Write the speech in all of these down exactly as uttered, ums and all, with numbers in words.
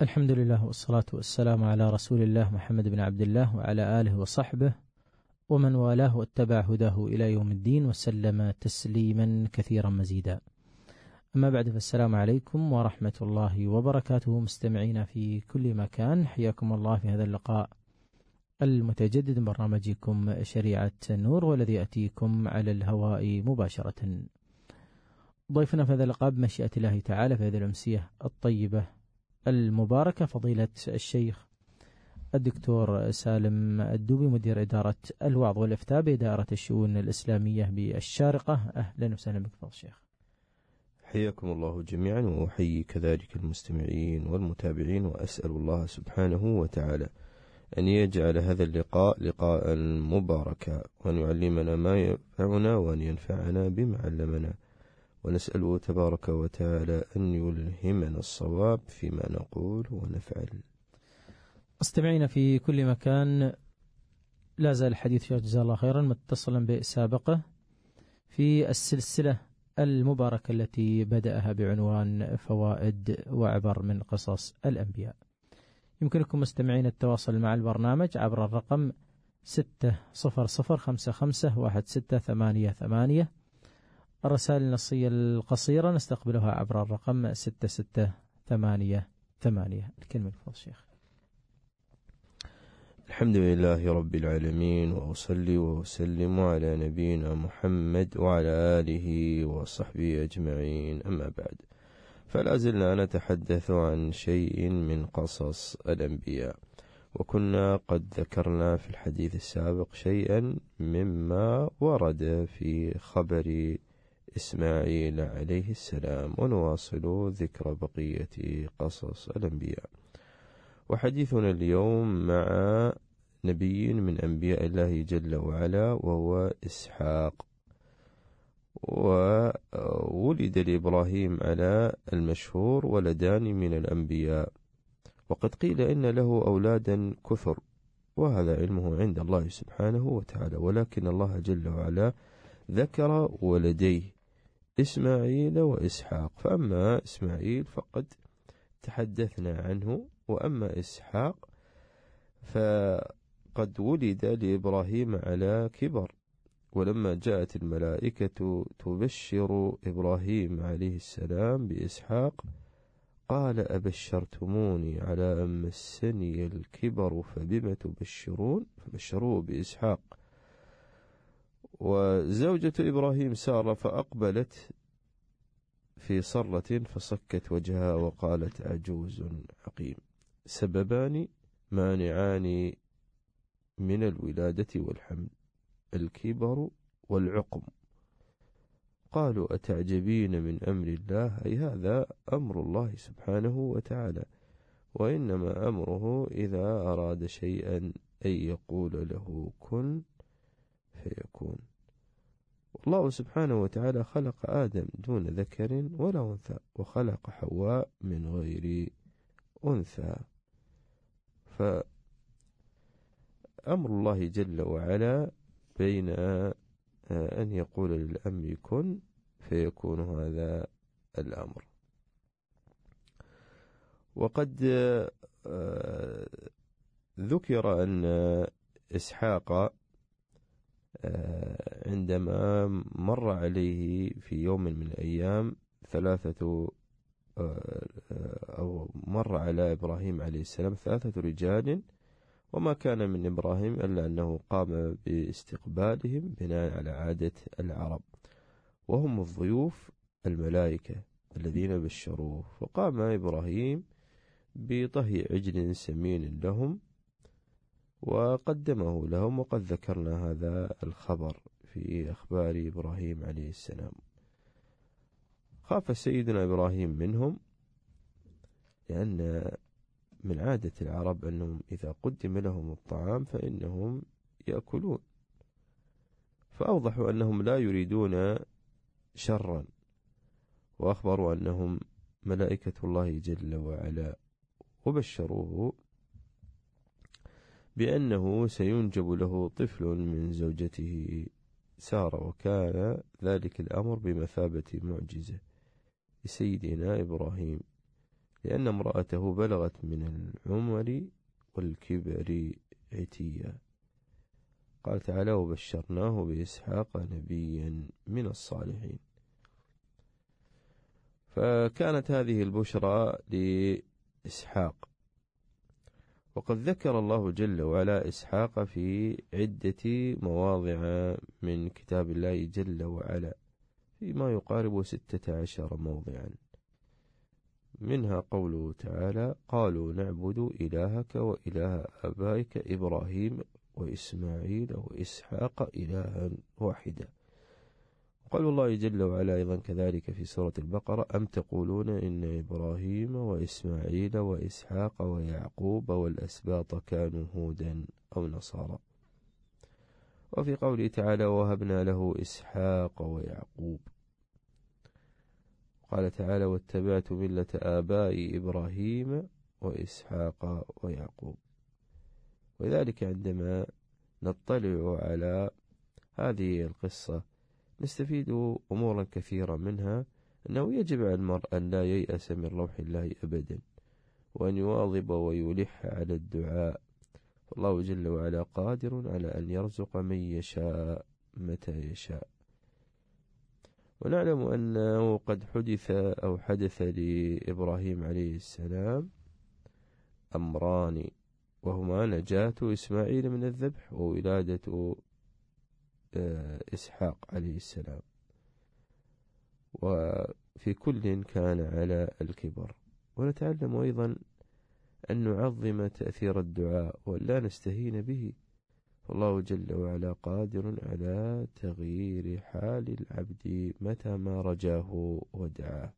الحمد لله والصلاة والسلام على رسول الله محمد بن عبد الله وعلى آله وصحبه ومن والاه واتبع هداه إلى يوم الدين وسلم تسليما كثيرا مزيدا. أما بعد، فالسلام عليكم ورحمة الله وبركاته. مستمعين في كل مكان، حياكم الله في هذا اللقاء المتجدد من برنامجكم شريعة النور، والذي يأتيكم على الهواء مباشرة. ضيفنا في هذا اللقاء بمشيئة الله تعالى في هذه الأمسية الطيبة المباركة فضيلة الشيخ الدكتور سالم الدوبي، مدير إدارة الوعظ والإفتاء بإدارة الشؤون الإسلامية بالشارقة. أهلا وسهلا بك فضل الشيخ. حياكم الله جميعا، وأحيي كذلك المستمعين والمتابعين، وأسأل الله سبحانه وتعالى أن يجعل هذا اللقاء لقاء مباركا، وأن يعلمنا ما ينفعنا، وأن ينفعنا بما علمنا، ونسأله تبارك وتعالى أن يلهمنا الصواب فيما نقول ونفعل. استمعينا في كل مكان، لا زال الحديث فيه جزاه الله خيرا متصلا بسابقه في السلسلة المباركة التي بدأها بعنوان فوائد وعبر من قصص الأنبياء. يمكنكم مستمعين التواصل مع البرنامج عبر الرقم ستة صفر صفر خمسة خمسة واحد ستة ثمانية ثمانية. الرسائل النصية القصيرة نستقبلها عبر الرقم ستة ستة ثمانية ثمانية. الكلمة لفضل الشيخ. الحمد لله رب العالمين، وأصلي وأسلم على نبينا محمد وعلى آله وصحبه أجمعين، أما بعد، فلا زلنا نتحدث عن شيء من قصص الأنبياء، وكنا قد ذكرنا في الحديث السابق شيئا مما ورد في خبر إسماعيل عليه السلام، ونواصل ذكر بقية قصص الأنبياء. وحديثنا اليوم مع نبي من أنبياء الله جل وعلا، وهو إسحاق. وولد لإبراهيم على المشهور ولدان من الأنبياء، وقد قيل إن له أولادا كثر، وهذا علمه عند الله سبحانه وتعالى، ولكن الله جل وعلا ذكر ولديه إسماعيل وإسحاق. فأما إسماعيل فقد تحدثنا عنه، وأما إسحاق فقد ولد لإبراهيم على كبر. ولما جاءت الملائكة تبشر إبراهيم عليه السلام بإسحاق قال أبشرتموني على أن مسني الكبر فبم تبشرون، فبشروه بإسحاق. وزوجة إبراهيم سارة فأقبلت في صرة فصكت وجهها وقالت عجوز عقيم، سببان مانعان من الولادة والحمل، الكبر والعقم. قالوا أتعجبين من أمر الله، أي هذا أمر الله سبحانه وتعالى، وإنما أمره إذا أراد شيئا أن يقول له كن فيكون. الله سبحانه وتعالى خلق آدم دون ذكر ولا أنثى، وخلق حواء من غير أنثى. فأمر الله جل وعلا بين أن يقول للأمر كن فيكون هذا الأمر. وقد ذكر أن إسحاق عندما مر عليه في يوم من الأيام ثلاثة أو مر على إبراهيم عليه السلام ثلاثة رجال، وما كان من إبراهيم إلا أنه قام باستقبالهم بناء على عادة العرب، وهم الضيوف الملائكة الذين بشروه. فقام إبراهيم بطهي عجل سمين لهم وقدمه لهم، وقد ذكرنا هذا الخبر في أخبار إبراهيم عليه السلام. خاف سيدنا إبراهيم منهم، لأن من عادة العرب أنهم إذا قدم لهم الطعام فإنهم يأكلون، فأوضحوا أنهم لا يريدون شرا، وأخبروا أنهم ملائكة الله جل وعلا، وبشروه بأنه سينجب له طفل من زوجته سارة، وكان ذلك الأمر بمثابة معجزة لسيدنا إبراهيم، لأن امرأته بلغت من العمر والكبر عتيا. قال تعالى: وبشرناه بإسحاق نبيا من الصالحين. فكانت هذه البشرى لإسحاق، وقد ذكر الله جل وعلا إسحاق في عدة مواضع من كتاب الله جل وعلا، فيما يقارب ستة عشر موضعا، منها قوله تعالى: قالوا نعبد إلهك وإله آبائك إبراهيم وإسماعيل وإسحاق إلها واحدا. قال الله جل وعلا أيضا كذلك في سورة البقرة: أم تقولون إن إبراهيم وإسماعيل وإسحاق ويعقوب والأسباط كانوا هودا أو نصارى. وفي قوله تعالى: وهبنا له إسحاق ويعقوب. قال تعالى: واتبعت ملة آبائي إبراهيم وإسحاق ويعقوب. وذلك عندما نطلع على هذه القصة نستفيد أمورا كثيرة، منها أنه يجب على المرء أن لا ييأس من روح الله أبدا، وأن يواظب ويلح على الدعاء، والله جل وعلا قادر على أن يرزق من يشاء متى يشاء. ونعلم أنه قد حدث أو حدث لإبراهيم عليه السلام أمران، وهما نجاة إسماعيل من الذبح وولادة إسحاق عليه السلام، وفي كل كان على الكبر. ونتعلم أيضا أن نعظم تأثير الدعاء ولا نستهين به، فالله جل وعلا قادر على تغيير حال العبد متى ما رجاه ودعاه.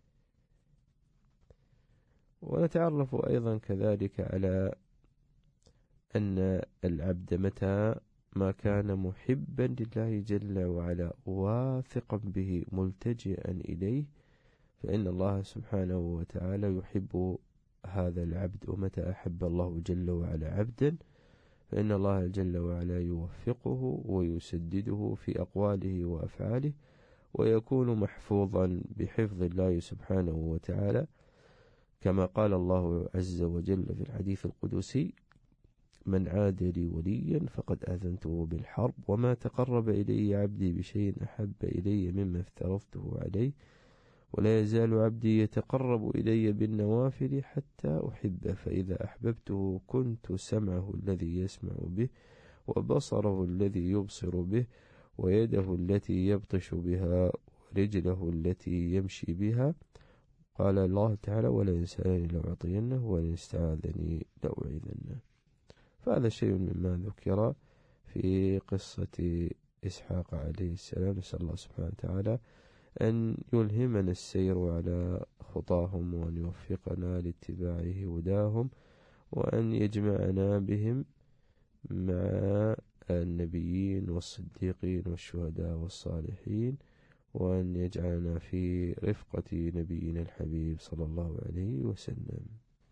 ونتعرف أيضا كذلك على أن العبد متى ما كان محبا لله جل وعلا واثقا به ملتجئا إليه، فإن الله سبحانه وتعالى يحب هذا العبد. ومتى أحب الله جل وعلا عبدا فإن الله جل وعلا يوفقه ويسدده في أقواله وأفعاله، ويكون محفوظا بحفظ الله سبحانه وتعالى، كما قال الله عز وجل في الحديث القدسي: من عاد لي وليا فقد آذنته بالحرب، وما تقرب إلي عبدي بشيء أحب إلي مما افترضته عليه، ولا يزال عبدي يتقرب إلي بالنوافل حتى أحبه، فإذا أحببته كنت سمعه الذي يسمع به، وبصره الذي يبصر به، ويده التي يبطش بها، ورجله التي يمشي بها. قال الله تعالى: ولئن سألني لأعطينه ولئن استعاذني لأعيذنه. فهذا شيء مما ذكر في قصة إسحاق عليه السلام. نسأل الله سبحانه وتعالى أن يلهمنا السير على خطاهم، وأن يوفقنا لاتباع هداهم، وأن يجمعنا بهم مع النبيين والصديقين والشهداء والصالحين، وأن يجعلنا في رفقة نبينا الحبيب صلى الله عليه وسلم.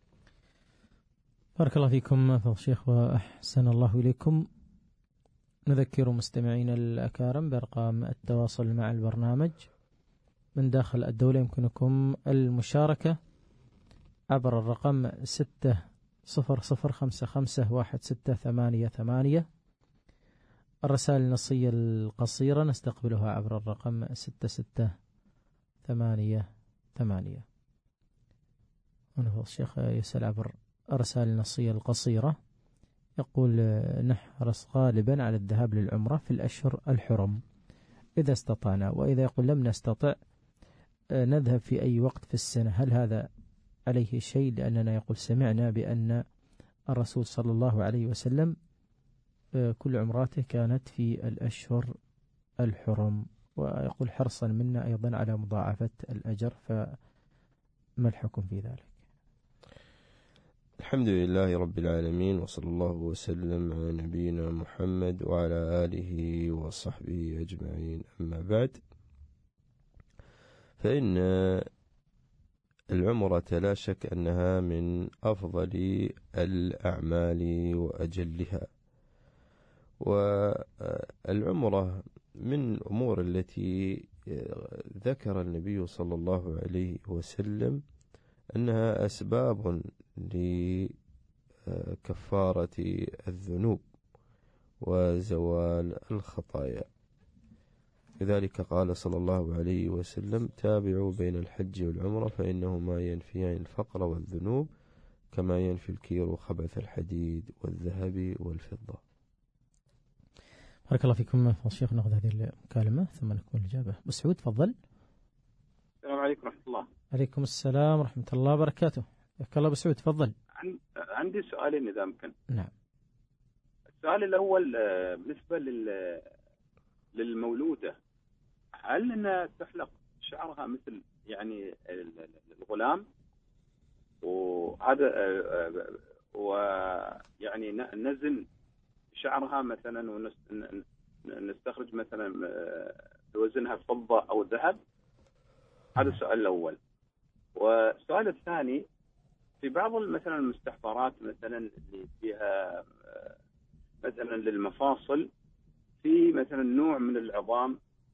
بارك الله فيكم فضل الشيخ وأحسن الله إليكم. نذكر مستمعين الأكارم بأرقام التواصل مع البرنامج من داخل الدولة. يمكنكم المشاركة عبر الرقم ستة صفر صفر خمسة خمسة واحد ستة ثمانية ثمانية. الرسائل النصية القصيرة نستقبلها عبر الرقم ستة ستة ثمانية ثمانية. ونفضل الشيخ يسأل عبر الرسائل النصية القصيرة، يقول: نحرص غالبا على الذهاب للعمرة في الأشهر الحرم إذا استطعنا، وإذا يقول لم نستطع نذهب في أي وقت في السنة، هل هذا عليه شيء؟ لأننا يقول سمعنا بأن الرسول صلى الله عليه وسلم كل عمراته كانت في الأشهر الحرم، ويقول حرصا منا أيضا على مضاعفة الأجر، فما الحكم في ذلك؟ الحمد لله رب العالمين، وصلى الله وسلم على نبينا محمد وعلى آله وصحبه أجمعين. أما بعد، فإن العمرة لا شك أنها من أفضل الأعمال وأجلها، والعمرة من الأمور التي ذكر النبي صلى الله عليه وسلم أنها أسباب لكفارة الذنوب وزوال الخطايا. لذلك قال صلى الله عليه وسلم: تابعوا بين الحج والعمرة فإنهما ينفيان الفقر والذنوب كما ينفي الكير خبث الحديد والذهب والفضة. بارك الله فيكم الشيخ. نأخذ هذه المكالمة ثم نكمل الإجابة. أبو سعود تفضل. السلام عليكم ورحمة الله. عليكم السلام ورحمة الله وبركاته. حياك الله أبو سعود تفضل. عندي سؤالين إذا ممكن. نعم. السؤال الأول بالنسبة لل للمولودة، هل أنها تحلق شعرها مثل يعني الغلام وهذا ويعني نزن شعرها مثلا ونستخرج مثلا بوزنها فضة أو ذهب؟ هذا السؤال الأول. والسؤال الثاني، في بعض مثلا المستحضرات مثلا اللي فيها مثلا للمفاصل في مثلا نوع من العظام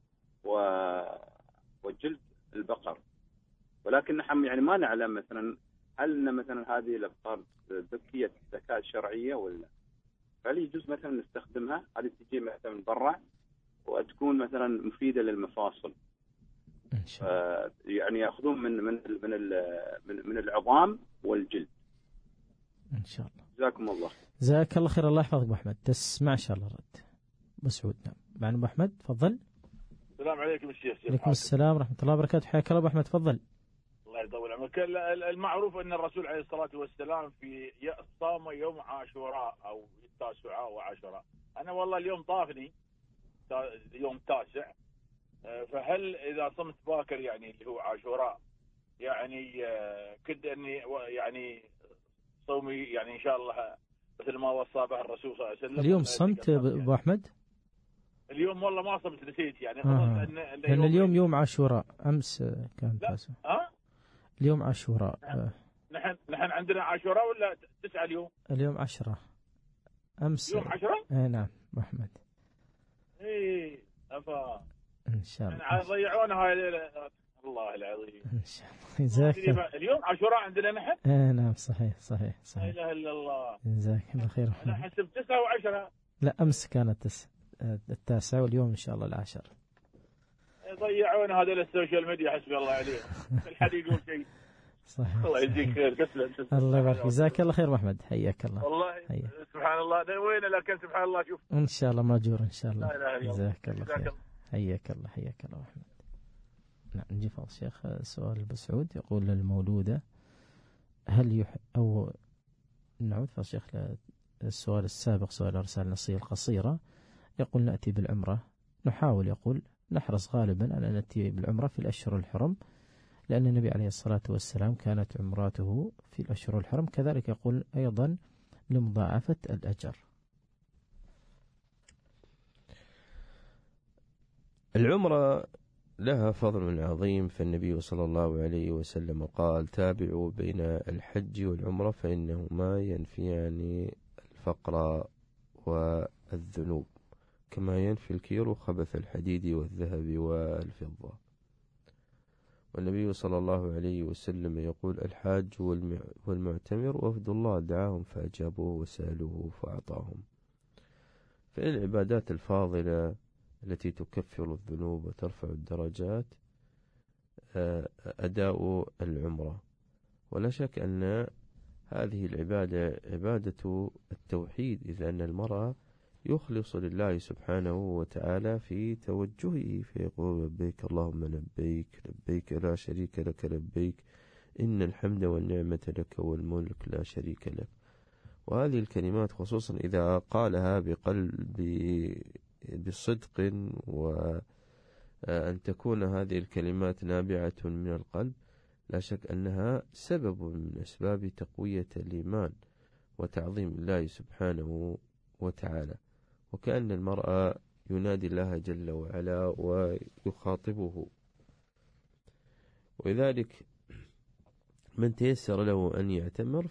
وجلد البقر، ولكن نحن يعني ما نعلم مثلا هل مثلا هذه الأبقار ذكية الذكاء الشرعية ولا، هل يجوز مثلا نستخدمها؟ هذه تجي مثلا من برا وتكون مثلا مفيدة للمفاصل. إن شاء الله. يعني يأخذون من من من من, من العظام والجلد. إن شاء الله. جزاكم الله. جزاك الله خير. الله يحفظك أبو أحمد. تسمع إن شاء الله رد أبو سعود. نعم. معنا أبو أحمد تفضل. السلام عليكم الشيخ. عليكم السلام ورحمة الله وبركاته. حياك الله أبو أحمد تفضل. الله يطول عمرك. المعروف أن الرسول عليه الصلاة والسلام في صام يوم عاشوراء أو التاسعاء وعاشوراء. أنا والله اليوم طافني يوم تاسع، فهل إذا صمت باكر يعني اللي هو عاشوراء يعني كد أني يعني صومي يعني إن شاء الله مثل ما وصى به الرسول صلى الله عليه وسلم؟ اليوم صمت أبو أحمد؟ اليوم والله ما صمت، نسيت يعني. آه. أن لأن اليوم يوم عاشوراء، أمس كان تاسع. ها؟ اليوم عاشوراء. نحن نحن عندنا عاشوراء ولا تسعة اليوم؟ اليوم عشرة. أمس يوم عشرة؟ إيه نعم أبو أحمد. إيه أفا إن شاء الله. يعني ضيعونا هاي الليلة. الله العظيم. إن شاء الله. جزاك اليوم عاشوراء عندنا نحن؟ إيه نعم صحيح صحيح صحيح. لا إله إلا الله. جزاك الله خير. أنا حسب تسعة وعشرة. لا أمس كانت تس... التاسع واليوم إن شاء الله العاشر. ضيعونا هذول السوشيال ميديا حسبي الله عليهم. الحد يقول شيء. صحيح. الله يجزيك خير. تسلم تسلم. الله يبارك فيك. جزاك الله خير محمد. حياك الله. والله حيا. سبحان الله. ده وين لكن سبحان الله. شوف إن شاء الله ماجور إن شاء الله. لا إله إلا الله. جزاك الله خير. حياك الله حياك الله محمد. نعم. نجي فضل الشيخ. سؤال أبو سعود يقول للمولودة هل يح... أو نعود فضل الشيخ للسؤال السابق، سؤال أرسال نصية القصيرة. يقول نأتي بالعمرة، نحاول يقول نحرص غالبا على أن نأتي بالعمرة في الأشهر الحرم، لأن النبي عليه الصلاة والسلام كانت عمراته في الأشهر الحرم. كذلك يقول أيضا لمضاعفة الأجر. العمرة لها فضل عظيم، فالنبي صلى الله عليه وسلم قال: تابعوا بين الحج والعمرة فإنهما ينفيان الفقر والذنوب كما ينفي الكير خبث الحديد والذهب والفضة. والنبي صلى الله عليه وسلم يقول: الحاج والمعتمر وفد الله دعاهم فأجابوه وسألوه فأعطاهم. فإن العبادات الفاضلة التي تكفر الذنوب وترفع الدرجات أداء العمرة، ولا شك أن هذه العبادة عبادة التوحيد، إذ أن المرأة يخلص لله سبحانه وتعالى في توجهه فيقول: لبيك اللهم لبيك لبيك لا شريك لك لبيك إن الحمد والنعمة لك والملك لا شريك لك. وهذه الكلمات خصوصا إذا قالها بقلب بصدق، وأن تكون هذه الكلمات نابعة من القلب، لا شك أنها سبب من أسباب تقوية الإيمان وتعظيم الله سبحانه وتعالى. وكأن المرأة ينادي الله جل وعلا ويخاطبه. ولذلك من تيسر له أن يعتمر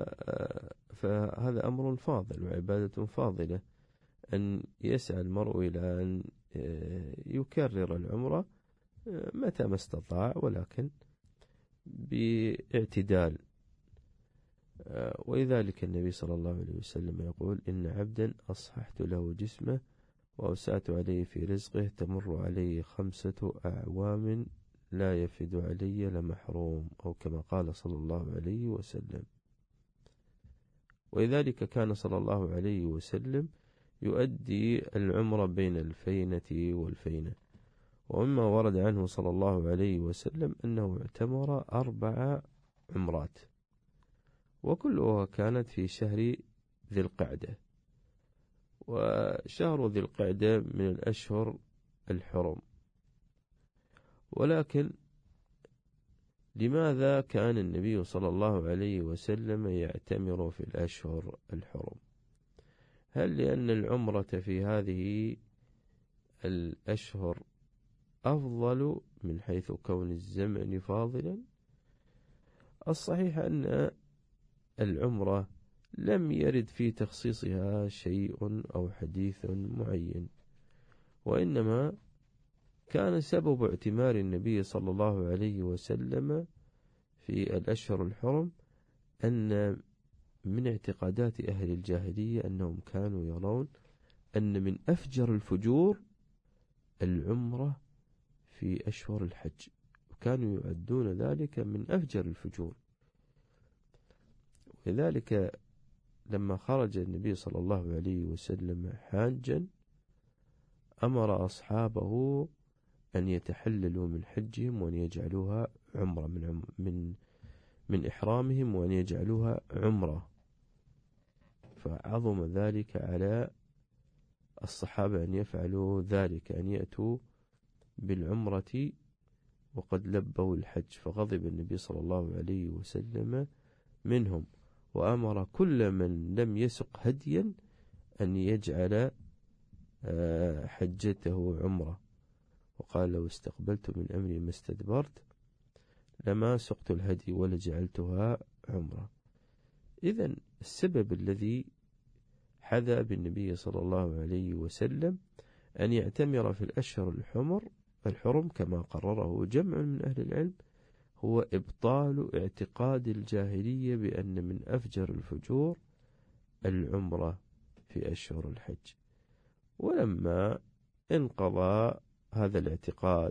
فهذا أمر فاضل وعبادة فاضلة، أن يسعى المرء إلى أن يكرر العمرة متى ما استطاع، ولكن باعتدال. ولذلك النبي صلى الله عليه وسلم يقول: إن عبدا أصححت له جسمه وأوسعت عليه في رزقه تمر عليه خمسة أعوام لا يفد علي لمحروم، أو كما قال صلى الله عليه وسلم. ولذلك كان صلى الله عليه وسلم يؤدي العمرة بين الفينة والفينة. ومما ورد عنه صلى الله عليه وسلم أنه اعتمر أربع عمرات، وكلها كانت في شهر ذي القعدة. وشهر ذي القعدة من الأشهر الحرم. ولكن لماذا كان النبي صلى الله عليه وسلم يعتمر في الأشهر الحرم؟ هل لأن العمرة في هذه الأشهر أفضل من حيث كون الزمن فاضلا؟ الصحيح أن العمرة لم يرد في تخصيصها شيء أو حديث معين، وإنما كان سبب اعتمار النبي صلى الله عليه وسلم في الأشهر الحرم أن من اعتقادات أهل الجاهلية أنهم كانوا يرون أن من أفجر الفجور العمرة في أشهر الحج، وكانوا يعدون ذلك من أفجر الفجور. لذلك لما خرج النبي صلى الله عليه وسلم حاجا أمر أصحابه أن يتحللوا من حجهم وأن يجعلوها عمرة من من من إحرامهم، وأن يجعلوها عمرة. فعظم ذلك على الصحابة أن يفعلوا ذلك، أن يأتوا بالعمرة وقد لبوا الحج. فغضب النبي صلى الله عليه وسلم منهم، وأمر كل من لم يسق هديا أن يجعل حجته عمرة، وقال: لو استقبلت من أمري ما استدبرت لما سقت الهدي ولا جعلتها عمرة. إذن السبب الذي حذى بالنبي صلى الله عليه وسلم أن يعتمر في الأشهر الحمر الحرم كما قرره جمع من أهل العلم هو إبطال اعتقاد الجاهلية بأن من أفجر الفجور العمرة في أشهر الحج. ولما انقضى هذا الاعتقاد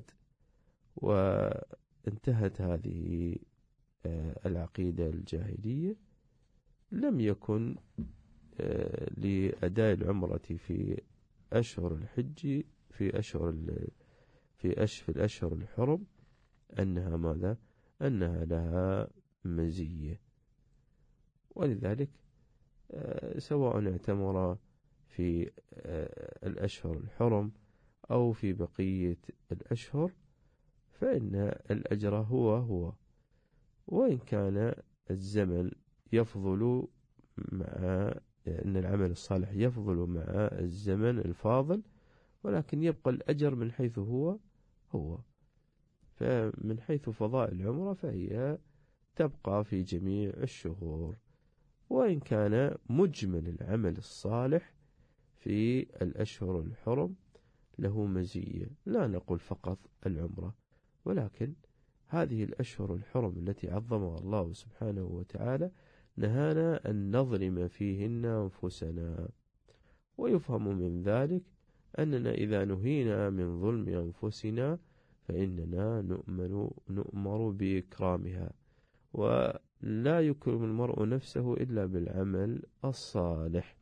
وانتهت هذه العقيدة الجاهلية، لم يكن لأداء العمرة في أشهر الحج في أشهر في أشهر الأشهر الحرم أنها ماذا؟ أنها لها مزية. ولذلك سواء اعتمر في الأشهر الحرم أو في بقية الأشهر فإن الأجر هو هو، وإن كان الزمن يفضل مع أن العمل الصالح يفضل مع الزمن الفاضل، ولكن يبقى الأجر من حيث هو هو. فمن حيث فضائل العمرة فهي تبقى في جميع الشهور، وإن كان مجمل العمل الصالح في الأشهر الحرم له مزية. لا نقول فقط العمرة، ولكن هذه الأشهر الحرم التي عظمها الله سبحانه وتعالى نهانا أن نظلم فيهن أنفسنا. ويفهم من ذلك أننا إذا نهينا من ظلم أنفسنا فإننا نؤمن نؤمر بإكرامها، ولا يكرم المرء نفسه إلا بالعمل الصالح.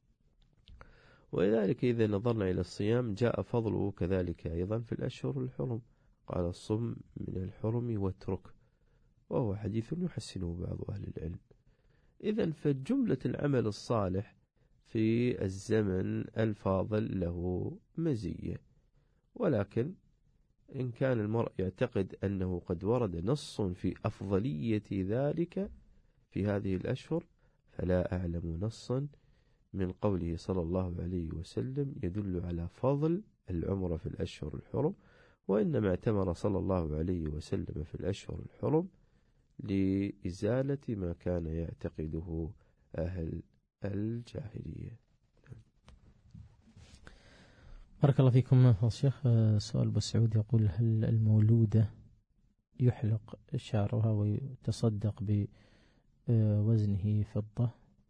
ولذلك إذا نظرنا إلى الصيام جاء فضله كذلك أيضا في الأشهر الحرم، قال: الصم من الحرم واترك، وهو حديث يحسنه بعض أهل العلم. إذن فجملة العمل الصالح في الزمن الفاضل له مزية، ولكن إن كان المرء يعتقد أنه قد ورد نص في أفضلية ذلك في هذه الأشهر فلا أعلم نصا من قوله صلى الله عليه وسلم يدل على فضل العمرة في الأشهر الحرم، وإنما اعتمر صلى الله عليه وسلم في الأشهر الحرم لإزالة ما كان يعتقده أهل الجاهلية. بارك الله فيكم فضيلة الشيخ. سؤال أبو سعود يقول: هل المولودة يحلق شعرها ويتصدق بوزنه فضة؟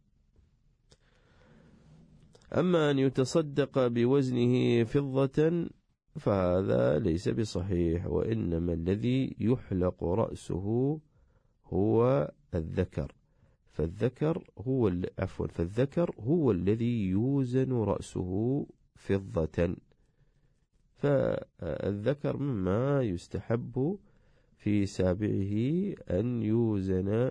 أما أن يتصدق بوزنه فضة فهذا ليس بصحيح، وإنما الذي يحلق رأسه هو الذكر، فالذكر هو عفوا فالذكر هو الذي يوزن رأسه فضة، فالذكر مما يستحب في سابعه أن يوزن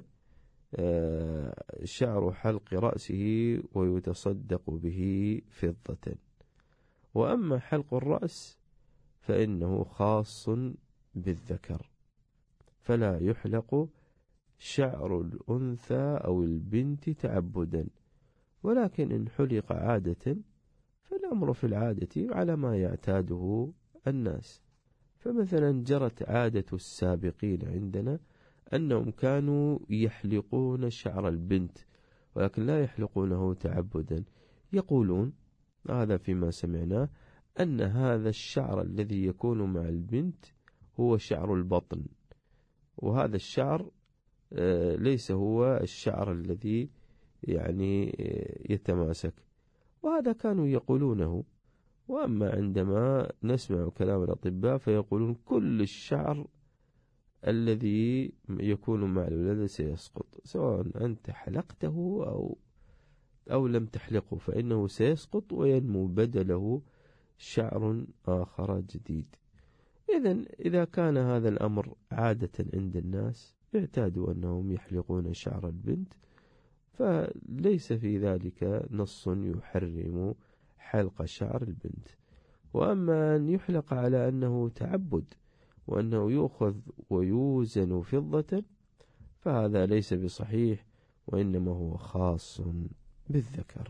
شعر حلق رأسه ويتصدق به فضة. وأما حلق الرأس فإنه خاص بالذكر، فلا يحلق شعر الأنثى أو البنت تعبدا، ولكن إن حلق عادة فالأمر في العادة على ما يعتاده الناس. فمثلا جرت عادة السابقين عندنا أنهم كانوا يحلقون شعر البنت، ولكن لا يحلقونه تعبدا، يقولون هذا فيما سمعناه أن هذا الشعر الذي يكون مع البنت هو شعر البطن، وهذا الشعر ليس هو الشعر الذي يعني يتماسك، وهذا كانوا يقولونه. وأما عندما نسمع كلام الأطباء فيقولون كل الشعر الذي يكون مع الولادة سيسقط، سواء أنت حلقته أو أو لم تحلقه، فإنه سيسقط وينمو بدله شعر آخر جديد. إذن إذا كان هذا الأمر عادة عند الناس اعتادوا أنهم يحلقون شعر البنت، فليس في ذلك نص يحرم حلق شعر البنت. وأما أن يحلق على أنه تعبد وأنه يؤخذ ويوزن فضة فهذا ليس بصحيح، وإنما هو خاص بالذكر.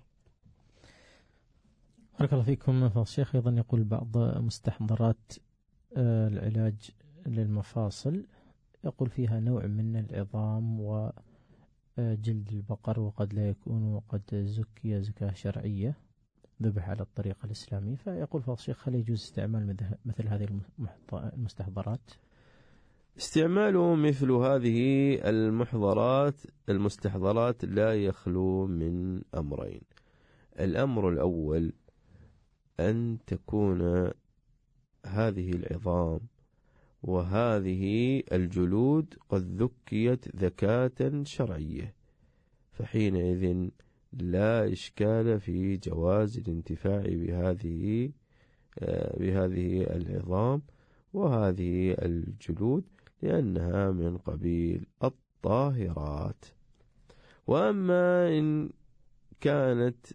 بارك الله فيكم. فالشيخ أيضا يقول بعض مستحضرات العلاج للمفاصل يقول فيها نوع من العظام وجلد البقر، وقد لا يكون، وقد زكي زكاة شرعية ذبح على الطريقة الإسلامية، فيقول فالشيخ هل يجوز استعمال مثل هذه المستحضرات؟ استعمال مثل هذه المحضرات المستحضرات لا يخلو من أمرين. الأمر الأول أن تكون هذه العظام وهذه الجلود قد ذكيت ذكاة شرعية، فحينئذ لا إشكال في جواز الانتفاع بهذه بهذه العظام وهذه الجلود، لأنها من قبيل الطاهرات. وأما إن كانت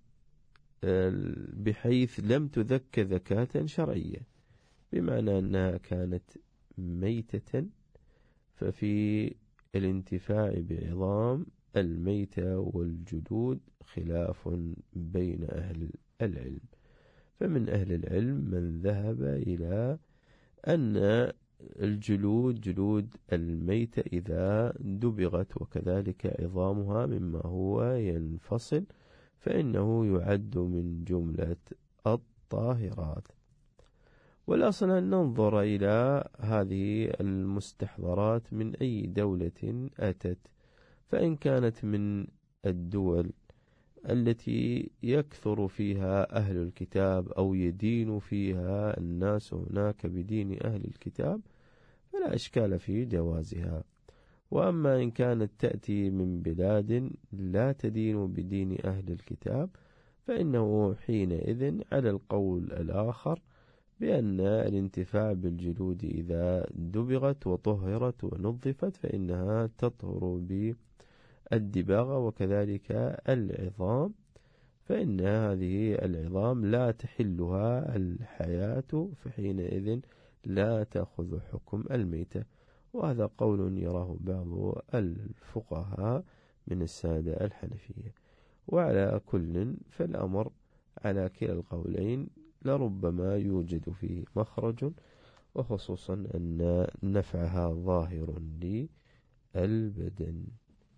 بحيث لم تذك ذكاة شرعية، بمعنى أنها كانت ميتة، ففي الانتفاع بعظام الميتة والجلود خلاف بين أهل العلم. فمن أهل العلم من ذهب إلى أن الجلود جلود الميتة إذا دبغت وكذلك عظامها مما هو ينفصل فإنه يعد من جملة الطاهرات. والأصل أن ننظر إلى هذه المستحضرات من أي دولة أتت، فإن كانت من الدول التي يكثر فيها أهل الكتاب أو يدين فيها الناس هناك بدين أهل الكتاب فلا إشكال في جوازها. وأما إن كانت تأتي من بلاد لا تدين بدين أهل الكتاب فإنه حينئذ على القول الآخر بأن الانتفاع بالجلود إذا دبغت وطهرت ونظفت فإنها تطهر بالدباغة، وكذلك العظام فإن هذه العظام لا تحلها الحياة، فحينئذ لا تأخذ حكم الميتة. وهذا قول يراه بعض الفقهاء من السادة الحنفية. وعلى كل فالأمر على كلا القولين لربما يوجد فيه مخرج، وخصوصا أن نفعها ظاهر للبدن.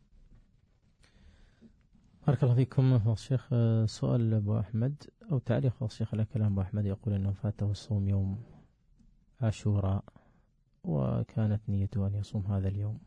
بارك الله فيكم. الشيخ سؤال أبو أحمد أو تعليق الشيخ على كلام أبو أحمد، يقول أنه فاته الصوم يوم عاشوراء وكانت نيته أن يصوم هذا اليوم.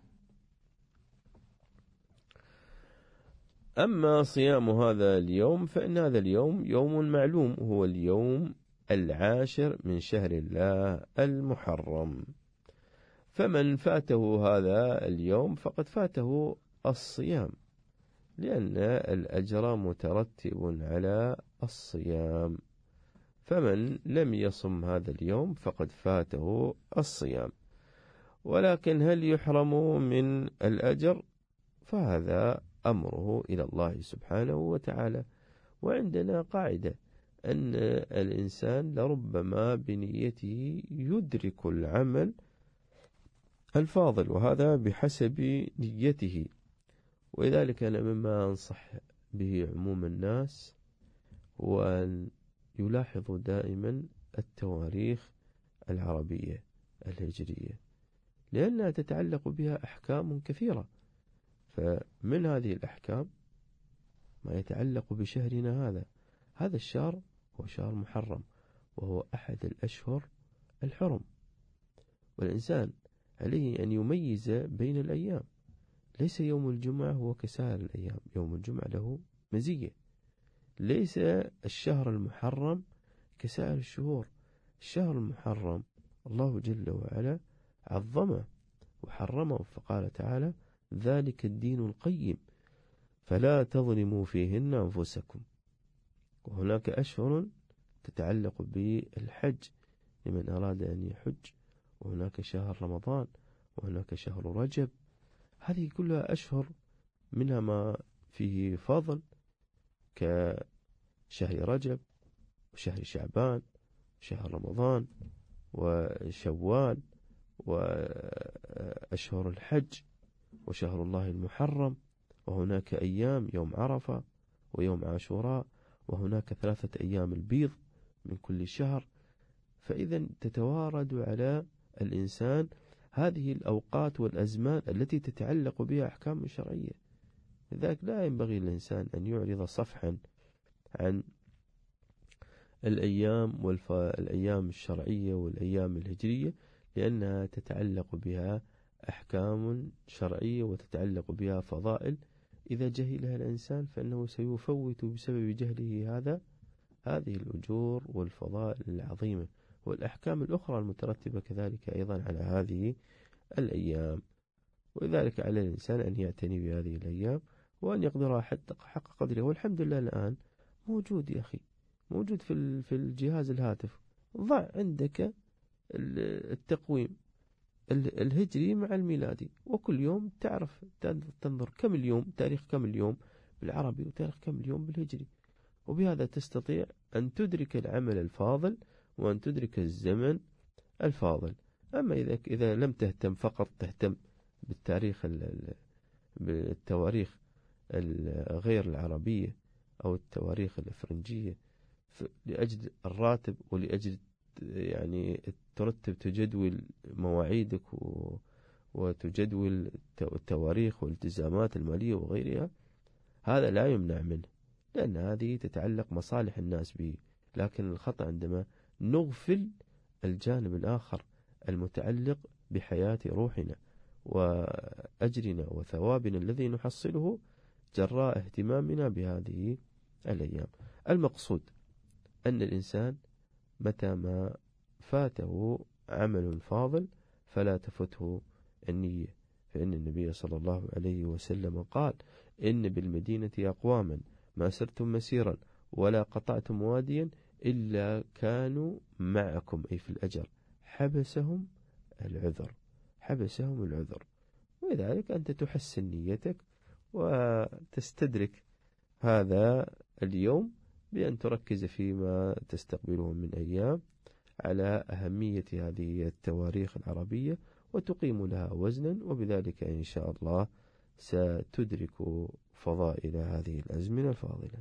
أما صيام هذا اليوم فإن هذا اليوم يوم معلوم، هو اليوم العاشر من شهر الله المحرم، فمن فاته هذا اليوم فقد فاته الصيام، لأن الأجر مترتب على الصيام، فمن لم يصم هذا اليوم فقد فاته الصيام. ولكن هل يحرم من الأجر؟ فهذا أمره إلى الله سبحانه وتعالى. وعندنا قاعدة أن الإنسان لربما بنيته يدرك العمل الفاضل، وهذا بحسب نيته. ولذلك أنا مما أنصح به عموم الناس هو أن يلاحظوا دائما التواريخ العربية الهجرية، لأنها تتعلق بها أحكام كثيرة. فمن هذه الأحكام ما يتعلق بشهرنا هذا. هذا الشهر هو شهر محرم، وهو أحد الأشهر الحرم، والإنسان عليه أن يميز بين الأيام. ليس يوم الجمعة هو كسائر الأيام، يوم الجمعة له مزية. ليس الشهر المحرم كسائر الشهور. الشهر المحرم الله جل وعلا عظمه وحرمه، فقال تعالى: ذلك الدين القيم فلا تظلموا فيهن أنفسكم. وهناك أشهر تتعلق بالحج لمن أراد أن يحج، وهناك شهر رمضان، وهناك شهر رجب. هذه كلها أشهر منها ما فيه فضل كشهر رجب وشهر شعبان وشهر رمضان وشوال وأشهر الحج وشهر الله المحرم. وهناك أيام يوم عرفة ويوم عاشوراء، وهناك ثلاثة أيام البيض من كل شهر. فإذا تتوارد على الإنسان هذه الأوقات والأزمان التي تتعلق بها أحكام شرعية. لذلك لا ينبغي للإنسان أن يعرض صفحا عن الأيام والأيام الشرعية والأيام الهجرية، لأنها تتعلق بها أحكام شرعية وتتعلق بها فضائل. إذا جهلها الإنسان فإنه سيفوت بسبب جهله هذا هذه الأجور والفضائل العظيمة والأحكام الأخرى المترتبة كذلك أيضا على هذه الأيام. ولذلك على الإنسان أن يعتني بهذه الأيام وأن يقدرها حق قدره. والحمد لله الآن موجود يا أخي، موجود في في الجهاز الهاتف. ضع عندك التقويم الهجري مع الميلادي، وكل يوم تعرف تنظر كم اليوم، تاريخ كم اليوم بالعربي وتاريخ كم اليوم بالهجري، وبهذا تستطيع أن تدرك العمل الفاضل وأن تدرك الزمن الفاضل. أما إذا إذا لم تهتم، فقط تهتم بالتاريخ بالتواريخ غير العربية أو التواريخ الإفرنجية لأجل الراتب ولأجل يعني ترتب تجدول مواعيدك وتجدول التواريخ والالتزامات المالية وغيرها، هذا لا يمنع منه، لأن هذه تتعلق مصالح الناس به. لكن الخطأ عندما نغفل الجانب الآخر المتعلق بحياة روحنا وأجرنا وثوابنا الذي نحصله جراء اهتمامنا بهذه الأيام. المقصود أن الإنسان متى ما فاته عمل فاضل فلا تفته النية، فإن النبي صلى الله عليه وسلم قال: إن بالمدينة أقواما ما سرتم مسيرا ولا قطعتم واديا إلا كانوا معكم، أي في الأجر، حبسهم العذر حبسهم العذر. ولذلك أنت تحسن نيتك وتستدرك هذا اليوم بأن تركز فيما تستقبله من أيام على أهمية هذه التواريخ العربية وتقيم لها وزنا، وبذلك إن شاء الله ستدرك فضائل هذه الأزمنة الفاضلة.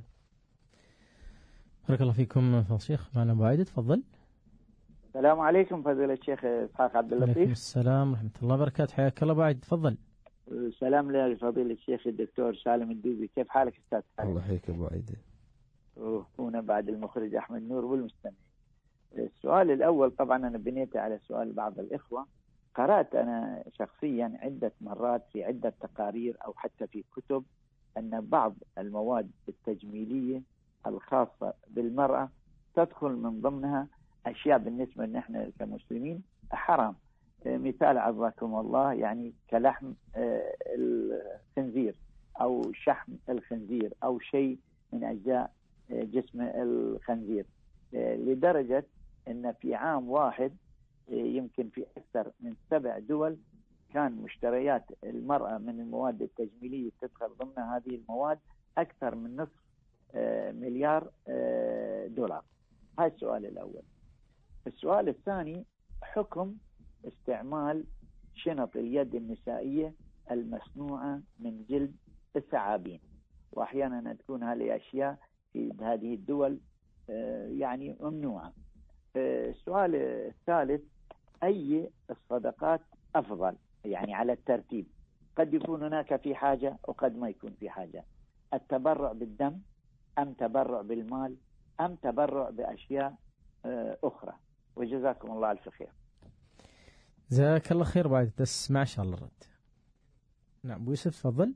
بارك الله فيكم فضيلة الشيخ. معنا أبو عايدة، تفضل. السلام عليكم فضيلة الشيخ إسحاق عبد اللطيف. وعليكم السلام ورحمة الله وبركاته، حياك الله أبو عايدة، تفضل. سلام لفضيلة الشيخ الدكتور سالم الدوبي، كيف حالك أستاذ سالم؟ الله يحييك أبو عايدة. وهنا بعد المخرج أحمد نور والمستمعين. السؤال الأول طبعا أنا بنيته على سؤال بعض الإخوة قرأت أنا شخصيا عدة مرات في عدة تقارير أو حتى في كتب أن بعض المواد التجميلية الخاصة بالمرأة تدخل من ضمنها أشياء بالنسبة لنا كمسلمين حرام. مثال عظكم الله يعني كلحم الخنزير أو شحم الخنزير أو شيء من أجزاء جسم الخنزير، لدرجة أن في عام واحد يمكن في أكثر من سبع دول كان مشتريات المرأة من المواد التجميلية تدخل ضمن هذه المواد أكثر من نصف مليار دولار. هذا السؤال الأول. السؤال الثاني حكم استعمال شنط اليد النسائية المصنوعة من جلد الثعابين، وأحيانا تكون هذه أشياء في هذه الدول يعني ممنوعة. السؤال الثالث أي الصدقات أفضل يعني على الترتيب؟ قد يكون هناك في حاجة وقد ما يكون في حاجة. التبرع بالدم أم تبرع بالمال أم تبرع بأشياء أخرى؟ وجزاكم الله ألف خير. جزاك الله خير. بعد تسمع شاء الله الرد. نعم أبو يوسف تفضل.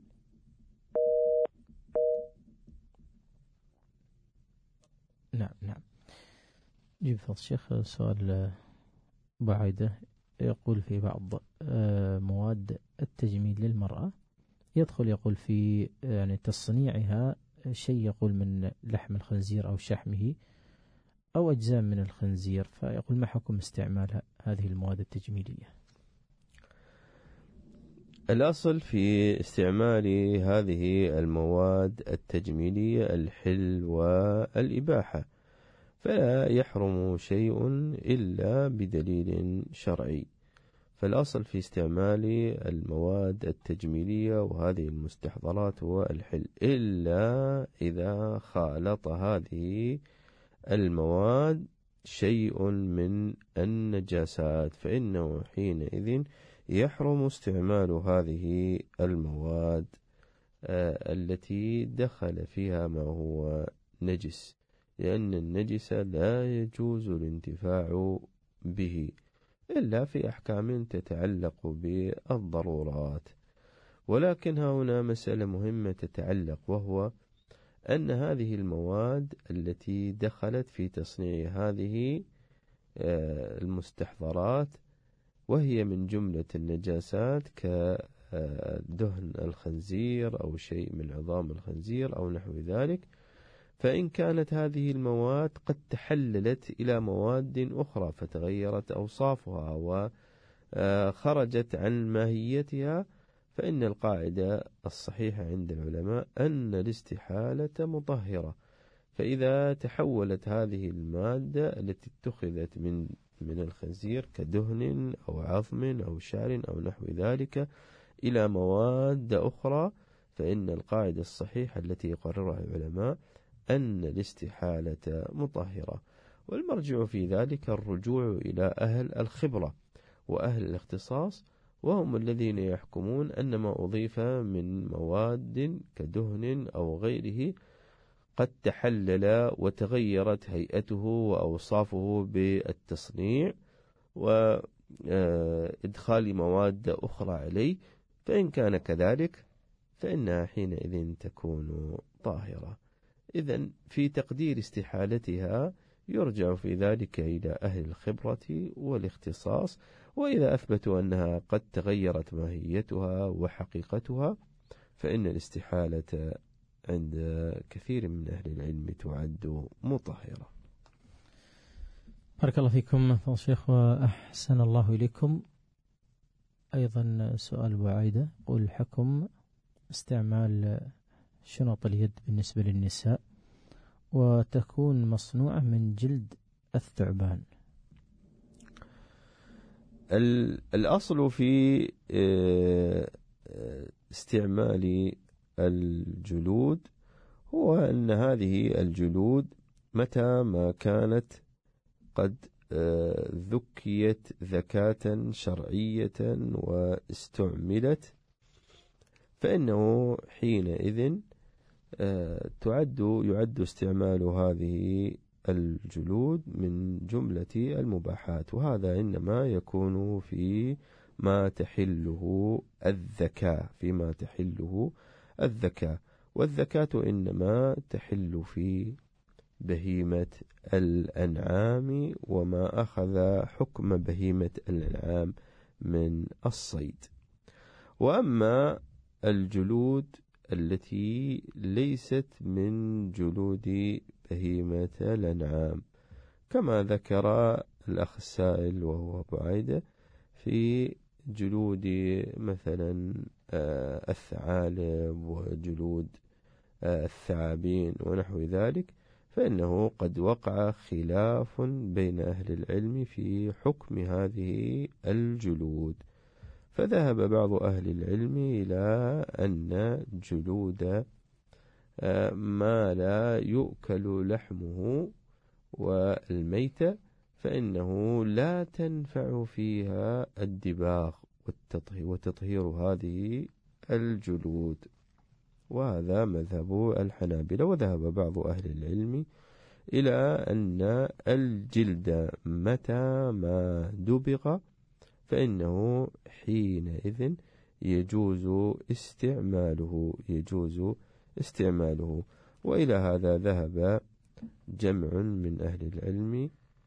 نعم نعم جيب فضل الشيخ. سؤال بعيدة يقول في بعض مواد التجميل للمرأة يدخل يقول في يعني تصنيعها شيء يقول من لحم الخنزير أو شحمه أو أجزاء من الخنزير، فيقول ما حكم استعمال هذه المواد التجميلية؟ الأصل في استعمال هذه المواد التجميلية الحل والإباحة، فلا يحرم شيء إلا بدليل شرعي. فالأصل في استعمال المواد التجميلية وهذه المستحضرات هو الحل، إلا إذا خالط هذه المواد شيء من النجاسات، فإنه حينئذ يحرم استعمال هذه المواد التي دخل فيها ما هو نجس، لأن النجس لا يجوز الانتفاع به إلا في أحكام تتعلق بالضرورات. ولكن هنا مسألة مهمة تتعلق، وهو أن هذه المواد التي دخلت في تصنيع هذه المستحضرات وهي من جملة النجاسات كدهن الخنزير أو شيء من عظام الخنزير أو نحو ذلك، فإن كانت هذه المواد قد تحللت إلى مواد أخرى فتغيرت أوصافها وخرجت عن ماهيتها، فإن القاعدة الصحيحة عند العلماء أن الاستحالة مطهرة. فإذا تحولت هذه المادة التي اتخذت من من الخنزير كدهن أو عظم أو شعر أو نحو ذلك إلى مواد أخرى، فإن القاعدة الصحيحة التي يقررها العلماء أن الاستحالة مطهرة. والمرجع في ذلك الرجوع إلى أهل الخبرة وأهل الاختصاص، وهم الذين يحكمون أن ما أضيف من مواد كدهن أو غيره قد تحلل وتغيرت هيئته وأوصافه بالتصنيع وإدخال مواد أخرى عليه، فإن كان كذلك فإنها حينئذ تكون طاهرة. إذن في تقدير استحالتها يرجع في ذلك إلى أهل الخبرة والاختصاص، وإذا أثبتوا أنها قد تغيرت ماهيتها وحقيقتها فإن الاستحالة عند كثير من أهل العلم تعد مطهرة. بارك الله فيكم فضل الشيخ وأحسن الله إليكم. أيضا سؤال بعيدة قل حكم استعمال شنط اليد بالنسبة للنساء وتكون مصنوعة من جلد الثعبان. الأصل في استعمال الجلود هو أن هذه الجلود متى ما كانت قد ذكيت ذكاة شرعية واستعملت فإنه حينئذ تعد يعد استعمال هذه الجلود من جملة المباحات، وهذا إنما يكون في ما تحله الذكاء فيما تحله الذكاء. والذكاة إنما تحل في بهيمة الأنعام وما أخذ حكم بهيمة الأنعام من الصيد. وأما الجلود التي ليست من جلود بهيمة الأنعام كما ذكر الأخ السائل وهو أبو عايدة في جلود مثلا الثعالب وجلود الثعابين ونحو ذلك، فإنه قد وقع خلاف بين أهل العلم في حكم هذه الجلود. فذهب بعض أهل العلم إلى أن جلود ما لا يؤكل لحمه والميتة فإنه لا تنفع فيها الدباغ وتطهير هذه الجلود، وهذا مذهب الحنابلة. وذهب بعض أهل العلم إلى أن الجلد متى ما دبغ فإنه حينئذ يجوز استعماله يجوز استعماله وإلى هذا ذهب جمع من أهل العلم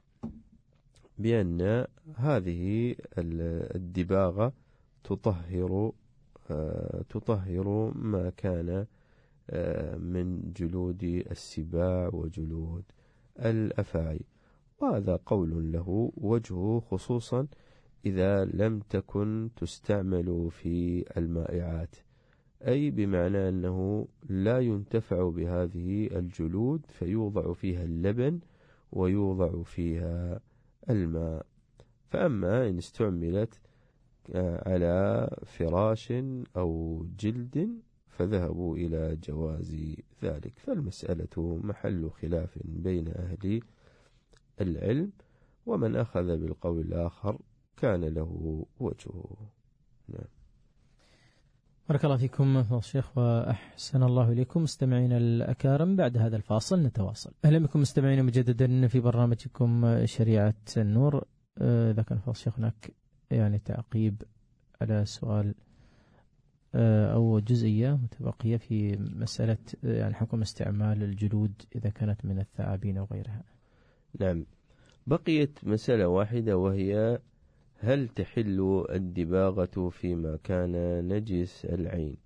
بأن هذه الدباغة تطهر تطهر ما كان من جلود السباع وجلود الأفاعي، وهذا قول له وجهه خصوصا إذا لم تكن تستعمل في المائعات، أي بمعنى أنه لا ينتفع بهذه الجلود فيوضع فيها اللبن ويوضع فيها الماء. فأما إن استعملت على فراش أو جلد فذهبوا إلى جواز ذلك. فالمسألة محل خلاف بين أهل العلم، ومن أخذ بالقول الآخر كان له وجهه. نعم. بارك الله فيكم فضيلة الشيخ وأحسن الله إليكم. مستمعين الأكارم، بعد هذا الفاصل نتواصل. أهلا بكم مستمعين مجددا في برنامجكم شريعة النور. إذا كان فضيلة الشيخ هناك يعني تعقيب على سؤال أو جزئية متبقية في مسألة يعني حكم استعمال الجلود إذا كانت من الثعابين أو غيرها. نعم، بقيت مسألة واحدة وهي هل تحل الدباغة فيما كان نجس العين؟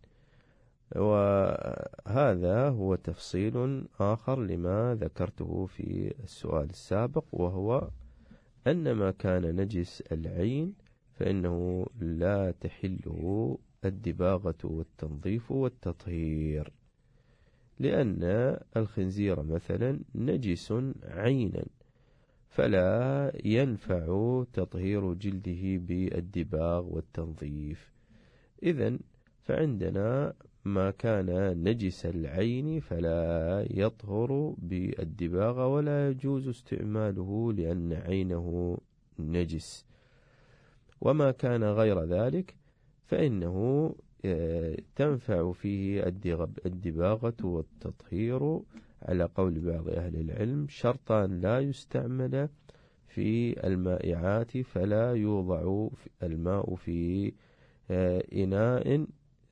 وهذا هو تفصيل آخر لما ذكرته في السؤال السابق، وهو أن ما كان نجس العين فإنه لا تحله الدباغة والتنظيف والتطهير، لأن الخنزير مثلا نجس عينا فلا ينفع تطهير جلده بالدباغ والتنظيف. إذن فعندنا ما كان نجس العين فلا يطهر بالدباغ ولا يجوز استعماله لأن عينه نجس، وما كان غير ذلك فإنه تنفع فيه الدباغة والتطهير على قول بعض أهل العلم، شرطا لا يستعمل في المائعات فلا يوضع الماء في إناء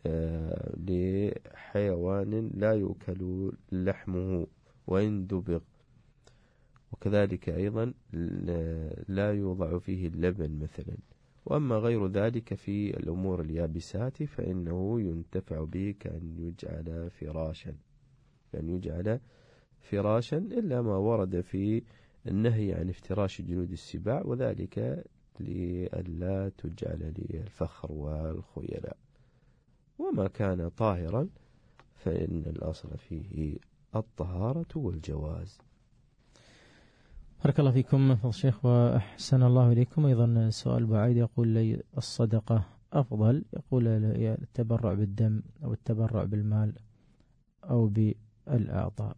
لحيوان لا يؤكل لحمه وإن دبغ، وكذلك أيضا لا يوضع فيه اللبن مثلا. وأما غير ذلك في الأمور اليابسات فإنه ينتفع به كأن يجعل فراشا كأن يجعل فراشا إلا ما ورد في النهي عن افتراش جلود السباع، وذلك لئلا تجعل للفخر والخيلاء. وما كان طاهرا فإن الأصل فيه الطهارة والجواز. بارك الله فيكم فضل الشيخ وأحسن الله إليكم. أيضا سؤال بعيد يقول لي الصدقة أفضل، يقول التبرع بالدم أو التبرع بالمال أو بالأعضاء.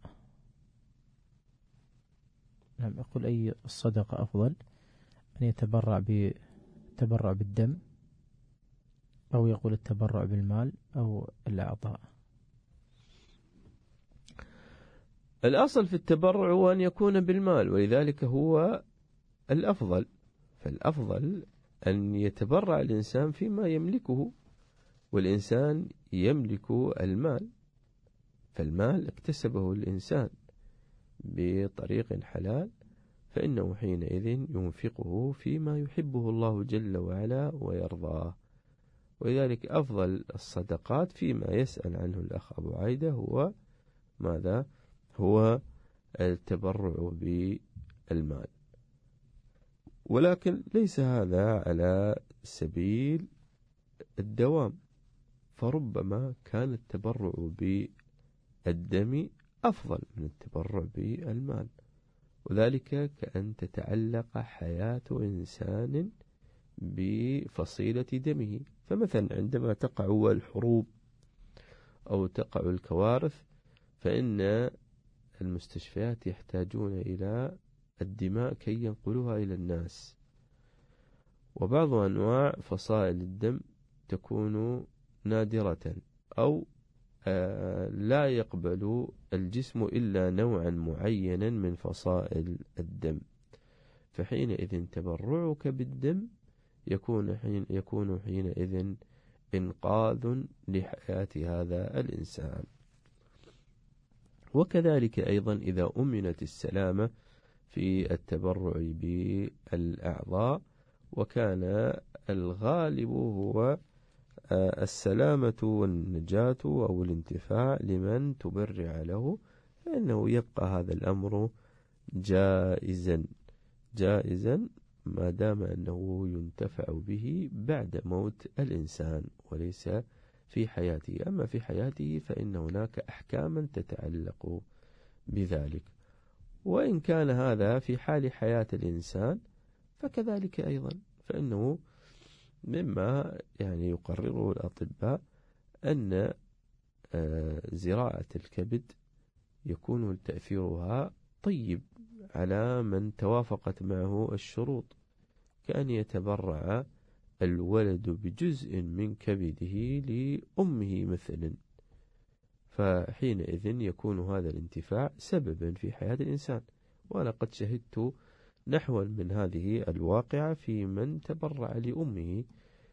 نعم، يقول أي الصدقة أفضل، أن يتبرع بالتبرع بالدم أو يقول التبرع بالمال أو الأعضاء. الأصل في التبرع هو أن يكون بالمال، ولذلك هو الأفضل. فالأفضل أن يتبرع الإنسان فيما يملكه، والإنسان يملك المال، فالمال اكتسبه الإنسان بطريق حلال، فإنه حينئذ ينفقه فيما يحبه الله جل وعلا ويرضاه. ولذلك أفضل الصدقات فيما يسأل عنه الأخ أبو عايدة هو ماذا؟ هو التبرع بالمال، ولكن ليس هذا على سبيل الدوام، فربما كان التبرع بالدم أفضل من التبرع بالمال، وذلك كأن تتعلق حياة إنسان بفصيلة دمه. فمثلا عندما تقع الحروب أو تقع الكوارث فإن المستشفيات يحتاجون إلى الدماء كي ينقلوها إلى الناس، وبعض أنواع فصائل الدم تكون نادرة أو آه لا يقبل الجسم إلا نوعا معينا من فصائل الدم، فحينئذ تبرعك بالدم يكون حين يكون حينئذ إنقاذ لحياة هذا الإنسان. وكذلك أيضا إذا أمنت السلامة في التبرع بالأعضاء، وكان الغالب هو السلامة والنجاة أو الانتفاع لمن تبرع له، فإنه يبقى هذا الأمر جائزا جائزا ما دام أنه ينتفع به بعد موت الإنسان وليس في حياته. أما في حياته فإن هناك أحكاما تتعلق بذلك، وإن كان هذا في حال حياة الإنسان فكذلك أيضا، فإنه مما يعني يقرره الأطباء أن زراعة الكبد يكون تأثيرها طيب على من توافقت معه الشروط، كأن يتبرع الولد بجزء من كبده لأمه مثلا، فحينئذ يكون هذا الانتفاع سببا في حياة الإنسان. وأنا قد شهدت نحو من هذه الواقعة في من تبرع لأمه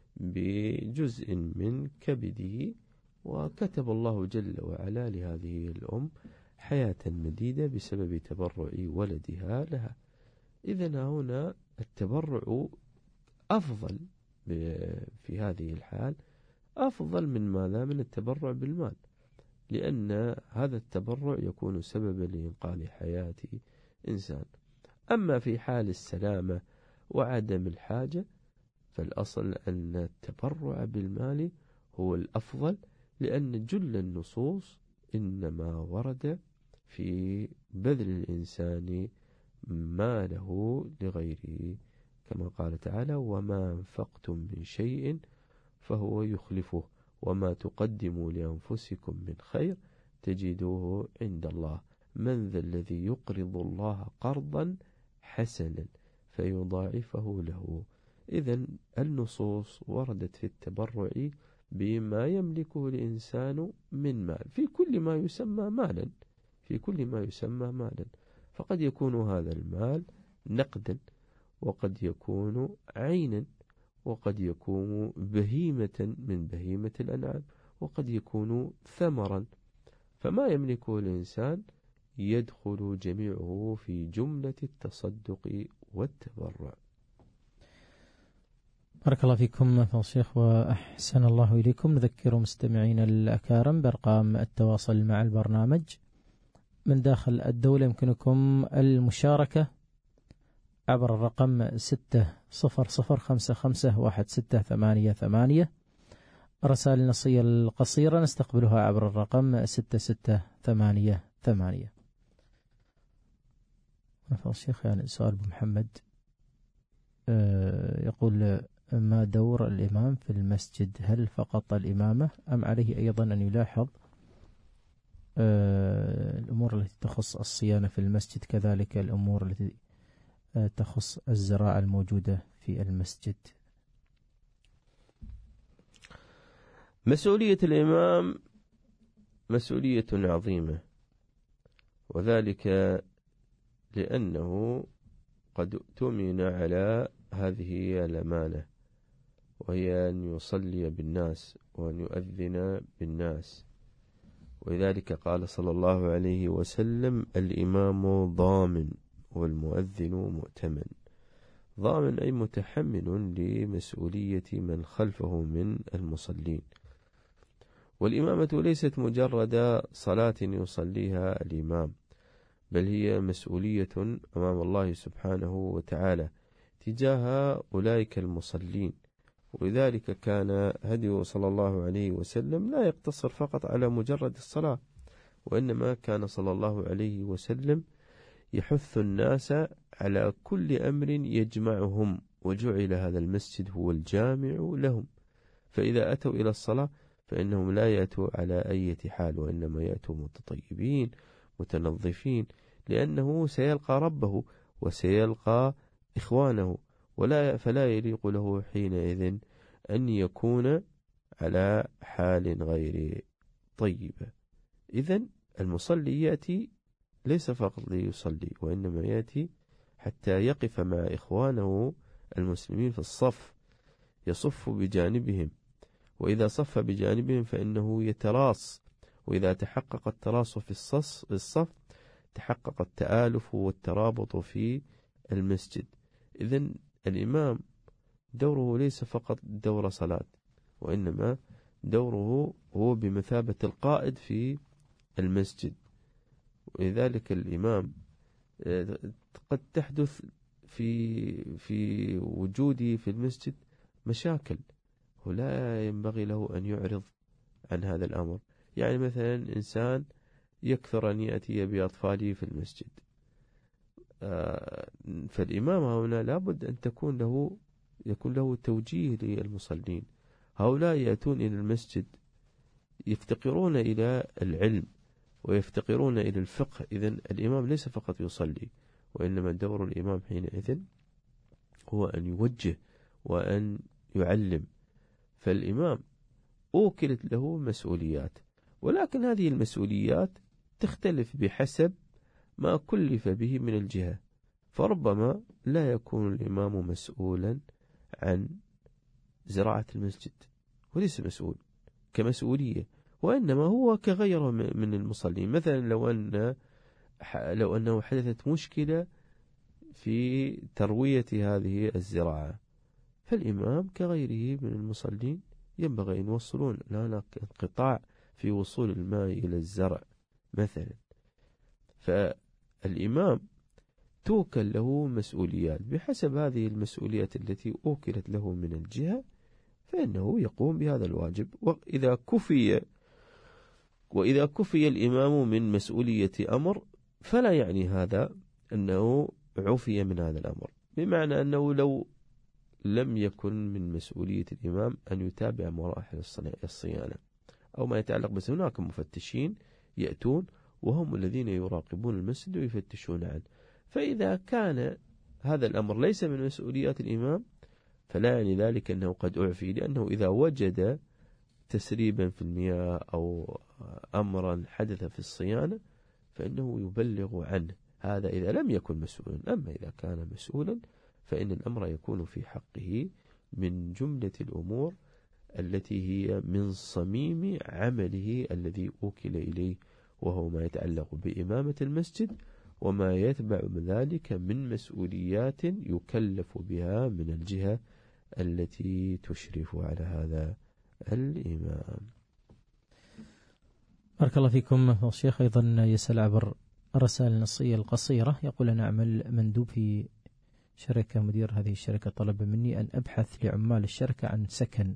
بجزء من كبده، وكتب الله جل وعلا لهذه الأم حياة مديدة بسبب تبرع ولدها لها. إذن هنا التبرع أفضل في هذه الحال، أفضل من ماذا؟ من التبرع بالمال، لأن هذا التبرع يكون سببا لإنقاذ حياة إنسان. أما في حال السلامة وعدم الحاجة فالأصل أن التبرع بالمال هو الأفضل، لأن جل النصوص إنما ورد في بذل الإنسان ماله لغيره، كما قال تعالى: وما أنفقتم من شيء فهو يخلفه وما تقدموا لأنفسكم من خير تجدوه عند الله من ذا الذي يقرض الله قرضا حسنا فيضاعفه له. إذن النصوص وردت في التبرع بما يملكه الإنسان من مال في كل ما يسمى مالا في كل ما يسمى مالا فقد يكون هذا المال نقدا، وقد يكون عينا، وقد يكون بهيمة من بهيمة الأنعام، وقد يكون ثمرا، فما يملكه الإنسان يدخل جميعه في جملة التصدق والتبرع. بارك الله فيكم فضيلة الشيخ وأحسن الله إليكم. نذكر مستمعين الأكارم بأرقام التواصل مع البرنامج من داخل الدولة. يمكنكم المشاركة عبر الرقم ستة صفر صفر خمسة خمسة واحد ستة ثمانية ثمانية. الرسائل النصية القصيرة نستقبلها عبر الرقم ستة ستة ثمانية ثمانية. فضيلة الشيخ يعني سؤال أبو محمد يقول: ما دور الإمام في المسجد؟ هل فقط الإمامة أم عليه أيضا أن يلاحظ الأمور التي تخص الصيانة في المسجد، كذلك الأمور التي تخص الزراعة الموجودة في المسجد؟ مسؤولية الإمام مسؤولية عظيمة، وذلك لأنه قد اؤتمن على هذه الأمانة وهي أن يصلي بالناس وأن يؤذن بالناس. ولذلك قال صلى الله عليه وسلم: الإمام ضامن والمؤذن مؤتمن. ضامن أي متحمل لمسؤولية من خلفه من المصلين. والإمامة ليست مجرد صلاة يصليها الإمام، بل هي مسؤولية أمام الله سبحانه وتعالى تجاه أولئك المصلين. ولذلك كان هديه صلى الله عليه وسلم لا يقتصر فقط على مجرد الصلاة، وإنما كان صلى الله عليه وسلم يحث الناس على كل أمر يجمعهم، وجعل هذا المسجد هو الجامع لهم. فإذا أتوا إلى الصلاة فإنهم لا يأتوا على أي حال، وإنما يأتوا متطيبين متنظفين، لأنه سيلقى ربه وسيلقى إخوانه، ولا فلا يليق له حينئذ أن يكون على حال غير طيبة. إذن المصلي يأتي ليس فقط ليصلي، وإنما يأتي حتى يقف مع إخوانه المسلمين في الصف، يصف بجانبهم، وإذا صف بجانبهم فإنه يتراص، وإذا تحقق التراص في الصف تحقق التآلف والترابط في المسجد. إذن الإمام دوره ليس فقط دور صلاة، وإنما دوره هو بمثابة القائد في المسجد. ولذلك الإمام قد تحدث في في وجوده في المسجد مشاكل، ولا ينبغي له أن يعرض عن هذا الأمر. يعني مثلا إنسان يكثر أن يأتي بأطفاله في المسجد، فالإمام هنا لابد أن تكون له يكون له توجيه للمصلين. هؤلاء يأتون إلى المسجد يفتقرون إلى العلم ويفتقرون إلى الفقه. إذن الإمام ليس فقط يصلي، وإنما دور الإمام حينئذ هو أن يوجه وأن يعلم. فالإمام أوكلت له مسؤوليات، ولكن هذه المسؤوليات تختلف بحسب ما كلف به من الجهة. فربما لا يكون الإمام مسؤولا عن زراعة المسجد وليس مسؤول كمسؤولية، وإنما هو كغيره من المصلين. مثلا لو أن لو أنه حدثت مشكلة في تروية هذه الزراعة، فالإمام كغيره من المصلين ينبغي أن يوصلون. هناك انقطاع في وصول الماء إلى الزرع مثلا، فالإمام توكل له مسؤوليات بحسب هذه المسؤوليات التي أوكلت له من الجهة، فإنه يقوم بهذا الواجب. وإذا كفي وإذا كفي الإمام من مسؤولية أمر فلا يعني هذا أنه عفي من هذا الأمر، بمعنى أنه لو لم يكن من مسؤولية الإمام أن يتابع مراحل الصيانة أو ما يتعلق، بس هناك مفتشين يأتون وهم الذين يراقبون المسجد ويفتشون عنه. فإذا كان هذا الأمر ليس من مسؤوليات الإمام فلا يعني ذلك أنه قد أعفي، لأنه إذا وجد تسريبا في المياه أو أمرا حدث في الصيانة فإنه يبلغ عنه، هذا إذا لم يكن مسؤولا. أما إذا كان مسؤولا فإن الأمر يكون في حقه من جملة الأمور التي هي من صميم عمله الذي أوكل إليه، وهو ما يتعلق بإمامة المسجد وما يتبع ذلك من مسؤوليات يكلف بها من الجهة التي تشرف على هذا الإمام. بارك الله فيكم الشيخ. أيضا يسأل عبر الرسائل النصية القصيرة، يقول أنا أعمل مندوب في شركة، مدير هذه الشركة طلب مني أن أبحث لعمال الشركة عن سكن،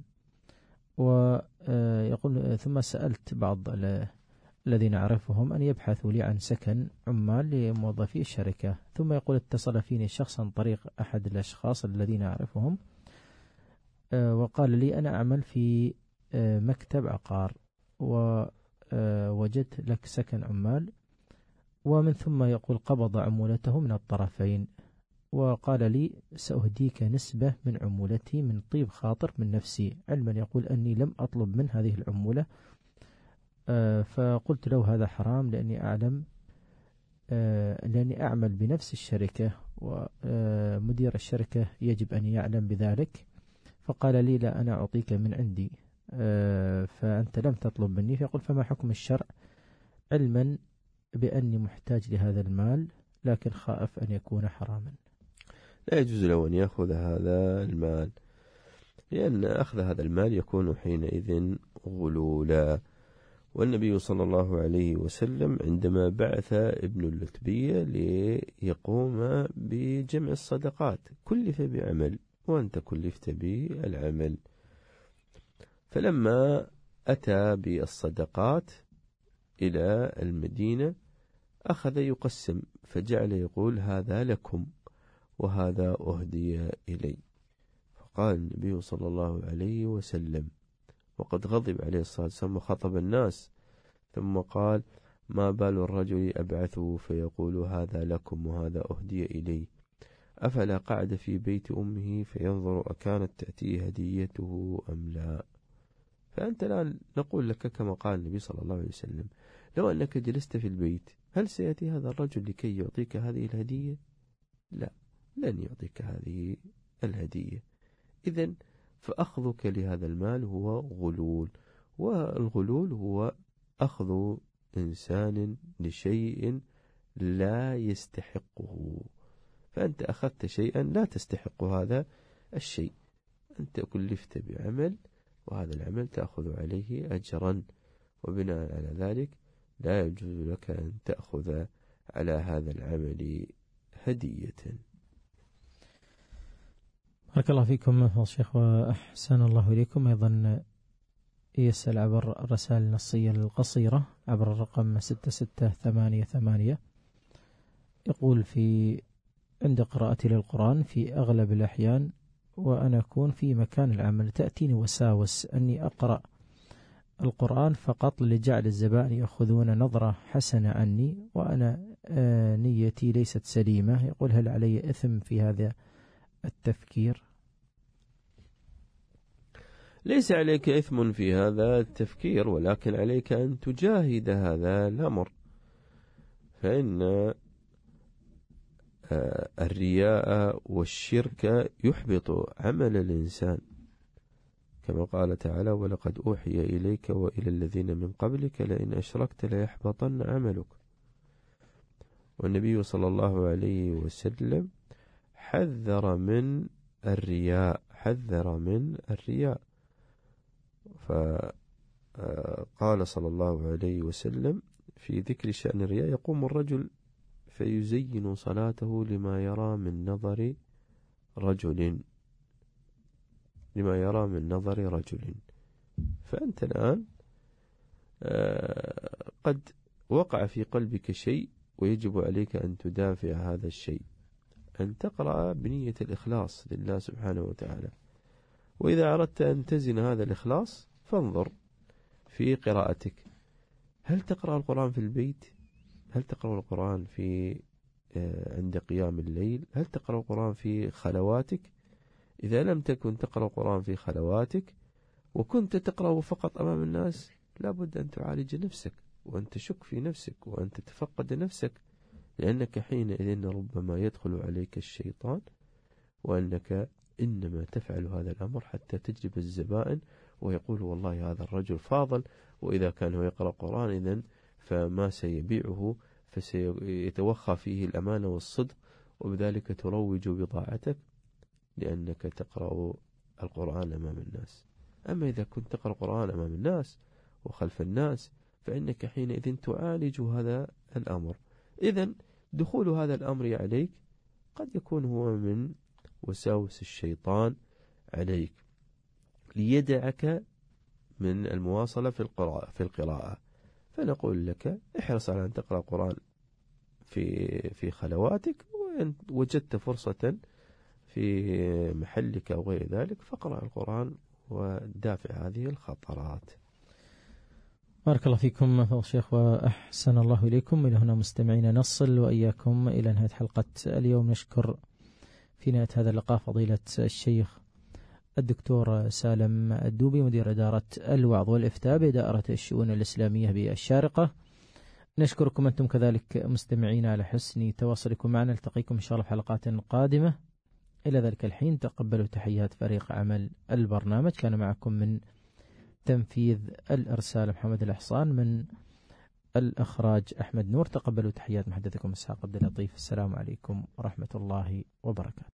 ويقول ثم سألت بعض الذين أعرفهم أن يبحثوا لي عن سكن عمال لموظفي الشركة، ثم يقول اتصل فيني شخص عن طريق أحد الأشخاص الذين أعرفهم وقال لي أنا أعمل في مكتب عقار ووجدت لك سكن عمال، ومن ثم يقول قبض عمولته من الطرفين وقال لي سأهديك نسبة من عمولتي من طيب خاطر من نفسي، علما يقول أني لم أطلب من هذه العمولة. فقلت له هذا حرام لأني أعلم لأني أعمل بنفس الشركة ومدير الشركة يجب أن يعلم بذلك، فقال لي لا أنا أعطيك من عندي فأنت لم تطلب مني. فيقول فما حكم الشرع علما بأني محتاج لهذا المال لكن خائف أن يكون حراما؟ لا يجوز له أن يأخذ هذا المال، لأن أخذ هذا المال يكون حينئذ غلولا. والنبي صلى الله عليه وسلم عندما بعث ابن اللتبية ليقوم بجمع الصدقات كلف بعمل وأنت كلفت بالعمل، فلما أتى بالصدقات إلى المدينة أخذ يقسم، فجعل يقول هذا لكم وهذا أهدي إلي. فقال النبي صلى الله عليه وسلم وقد غضب عليه الصلاة والسلام وخطب الناس، ثم قال ما بال الرجل أبعثه فيقول هذا لكم وهذا أهدي إلي، أفلا قعد في بيت أمه فينظر أكانت تأتيه هديته أم لا. فأنت الآن نقول لك كما قال النبي صلى الله عليه وسلم لو أنك جلست في البيت هل سيأتي هذا الرجل لكي يعطيك هذه الهدية؟ لا، لن يعطيك هذه الهدية. إذن فأخذك لهذا المال هو غلول، والغلول هو أخذ إنسان لشيء لا يستحقه، فأنت أخذت شيئا لا تستحق هذا الشيء، أنت كلفت بعمل وهذا العمل تأخذ عليه أجرا، وبناء على ذلك لا يجوز لك أن تأخذ على هذا العمل هدية. بارك الله فيكم يا شيخ وأحسن الله إليكم. أيضا يسأل عبر الرسائل النصية القصيرة عبر الرقم ستة ستة ثمانية ثمانية، يقول في عند قراءتي للقرآن في أغلب الأحيان وأنا أكون في مكان العمل تأتيني وساوس أني أقرأ القرآن فقط لجعل الزبائن يأخذون نظرة حسنة عني وأنا آه نيتي ليست سليمة. يقول هل علي إثم في هذا التفكير؟ ليس عليك إثم في هذا التفكير، ولكن عليك أن تجاهد هذا الأمر، فإن الرياء والشرك يحبط عمل الإنسان، كما قال تعالى ولقد أوحي إليك وإلى الذين من قبلك لئن أشركت ليحبطن عملك. والنبي صلى الله عليه وسلم حذر من الرياء حذر من الرياء فقال صلى الله عليه وسلم في ذكر شأن الرياء يقوم الرجل فيزين صلاته لما يرى من نظر رجل لما يرى من نظر رجل. فأنت الآن قد وقع في قلبك شيء ويجب عليك أن تدافع هذا الشيء، أن تقرأ بنية الإخلاص لله سبحانه وتعالى. وإذا أردت أن تزن هذا الإخلاص فانظر في قراءتك، هل تقرأ القرآن في البيت؟ هل تقرأ القرآن في عند قيام الليل؟ هل تقرأ القرآن في خلواتك؟ إذا لم تكن تقرأ القرآن في خلواتك وكنت تقرأه فقط أمام الناس لابد أن تعالج نفسك وأن تشك في نفسك وأن تتفقد نفسك، لأنك حينئذ ربما يدخل عليك الشيطان وأنك إنما تفعل هذا الأمر حتى تجلب الزبائن ويقول والله هذا الرجل فاضل، وإذا كان هو يقرأ القرآن إذن فما سيبيعه فسيتوخى فيه الأمانة والصدق، وبذلك تروج بضاعتك لأنك تقرأ القرآن أمام الناس. أما إذا كنت تقرأ القرآن أمام الناس وخلف الناس فإنك حينئذ تعالج هذا الأمر. إذن دخول هذا الأمر عليك قد يكون هو من وساوس الشيطان عليك ليدعك من المواصلة في القراءة في القراءة فنقول لك احرص على أن تقرأ القرآن في في خلواتك، وإن وجدت فرصة في محلك أو غير ذلك فاقرأ القرآن ودافع هذه الخطرات. بارك الله فيكم فضل الشيخ وأحسن الله إليكم. إلى هنا مستمعين نصل وإياكم إلى نهاية حلقة اليوم. نشكر في نهاية هذا اللقاء فضيلة الشيخ الدكتور سالم الدوبي مدير إدارة الوعظ والإفتاء بدائرة الشؤون الإسلامية بالشارقة. نشكركم أنتم كذلك مستمعين على حسن تواصلكم معنا. نلتقيكم إن شاء الله في حلقات قادمة. إلى ذلك الحين تقبلوا تحيات فريق عمل البرنامج. كان معكم من تنفيذ الإرسال محمد الإحصان، من الإخراج أحمد نور. تقبلوا تحيات محدثكم إسحاق عبد اللطيف. السلام عليكم ورحمة الله وبركاته.